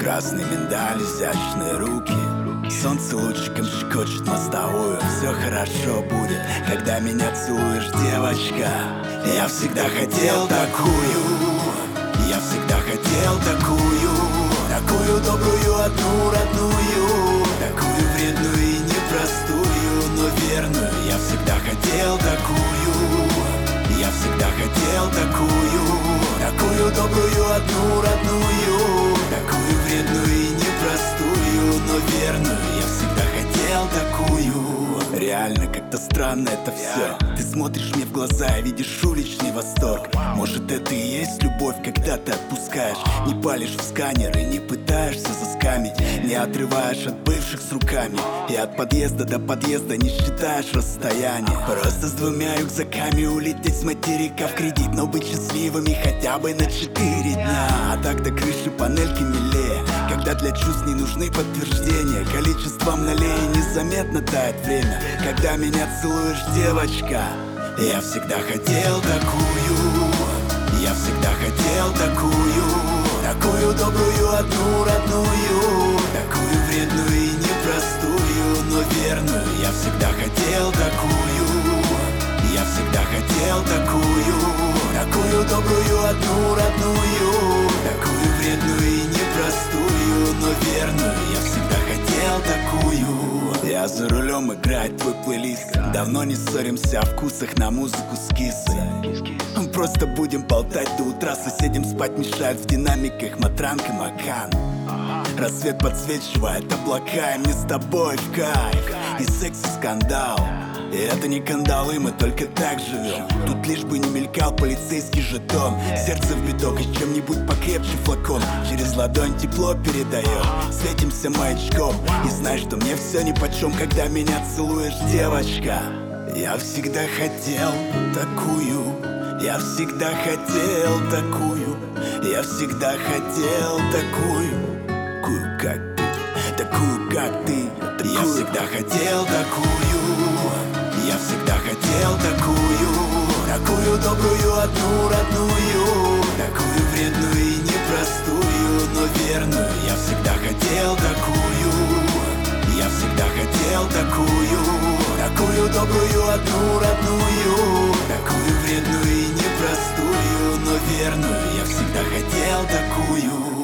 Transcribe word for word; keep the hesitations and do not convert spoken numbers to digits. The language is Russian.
Красный миндаль, изящные руки. Солнце лучиком щекочет мостовую. Все хорошо будет, когда меня целуешь, девочка. Я всегда хотел такую. Я всегда хотел такую. Такую добрую, одну родную. Такую вредную и непростую, но верную. Я всегда хотел такую. Я всегда хотел такую. Такую добрую, одну родную. Такую вредную и непростую, но верную. Я всегда хотел такую. Реально как-то странно это все. Ты смотришь мне в глаза и видишь уличный восторг. Может, это и есть любовь, когда ты отпускаешь. Не палишь в сканер и не пытаешься заскамить. Не отрываешь от бывших с руками. И от подъезда до подъезда не считаешь расстояние. Просто с двумя рюкзаками улететь с материка в кредит. Но быть счастливыми хотя бы на четыре дня. А так-то крыши панельки милее, когда для чувств не нужны подтверждения. Количество мналее незаметно тает время, когда меня целуешь, девочка. Я всегда хотел такую. Я всегда хотел такую. Такую добрую, одну родную. Такую вредную и непростую, но верную. Я всегда хотел такую. Я всегда хотел такую. Такую добрую, одну родную. Такую вредную и непростую, но верную. Я всегда хотел такую. Я за рулем играет твой плейлист. Давно не ссоримся о вкусах, на музыку с кисой. Просто будем болтать до утра. Соседям спать мешают в динамиках Матранг и Макан. Рассвет подсвечивает облака, и мне с тобой в кайф. И секс, и скандал. И это не кандалы, мы только так живем. Тут лишь бы не мелькал полицейский жетон. Сердце в биток и чем-нибудь покрепче флакон. Через ладонь тепло передаем. Светимся маячком. И знай, что мне все нипочем, когда меня целуешь, девочка. Я всегда хотел такую. Я всегда хотел такую. Я всегда хотел такую. Такую, как ты. Такую, как ты. Я всегда хотел такую. Я всегда хотел такую. Такую добрую, одну родную. Такую вредную и непростую, но верную. Я всегда хотел такую. Я всегда хотел такую. Такую добрую, одну родную. Такую вредную и непростую, но верную. Я всегда хотел такую.